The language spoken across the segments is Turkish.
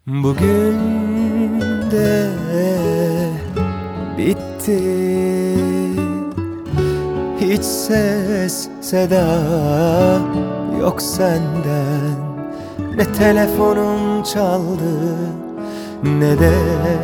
Bugün de bitti. Hiç ses seda yok senden. Ne telefonun çaldı, ne de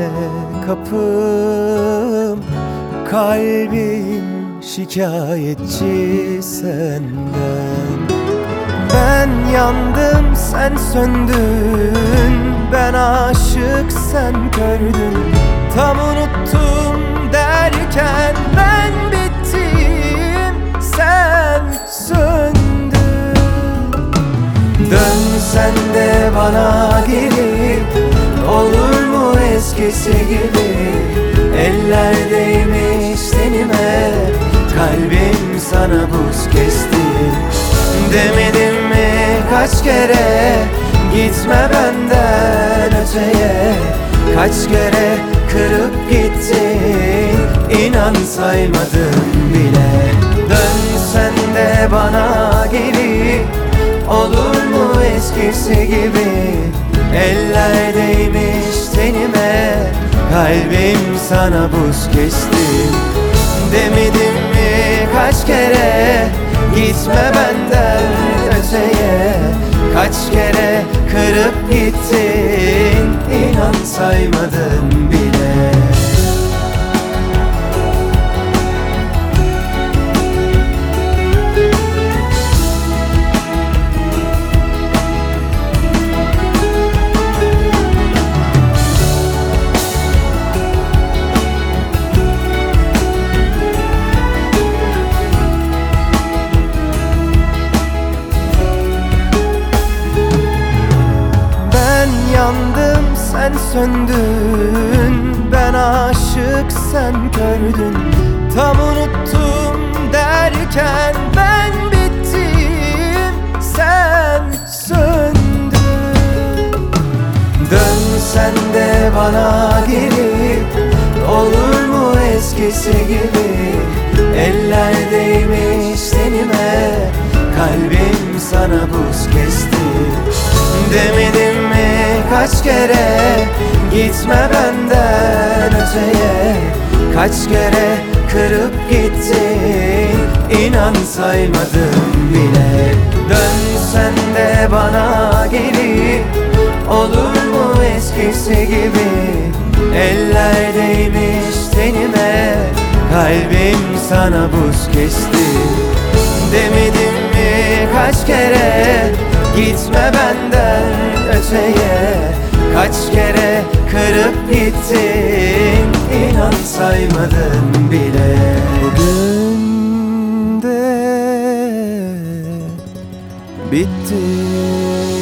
kapım. Kalbim şikayetçi senden. Ben yandım, sen söndün. Ben aşık, sen kördün. Tam unuttum derken ben bittim, sen söndün. Dön sen de bana gelip, olur mu eskisi gibi? Eller değmiş tenime, kalbim sana buz kesti. Demedim mi kaç kere, gitme benden öteye? Kaç kere kırıp gittin, inan saymadım bile. Dön sen de bana gelip, olur mu eskisi gibi? Eller değmiş tenime, kalbim sana buz kesti. Demedim mi kaç kere, gitme benden öteye? Kaç kere kırıp gittin, inan saymadın bile. Yandım, sen söndün. Ben aşık, sen kördün. Tam unuttum derken ben bittim, sen söndün. Dön sen de bana gelip, olur mu eskisi gibi? Eller değmiş tenime, kalbim sana buz kesti. Demedim mi kaç kere, gitme benden öteye? Kaç kere kırıp gittin, inan saymadım bile. Dön sen de bana gelip, olur mu eskisi gibi? Eller değmiş tenime, kalbim sana buz kesti. Demedim mi kaç kere, gitme benden öteye? Kaç kere kırıp gittin, inan saymadın bile. Bugün de bitti.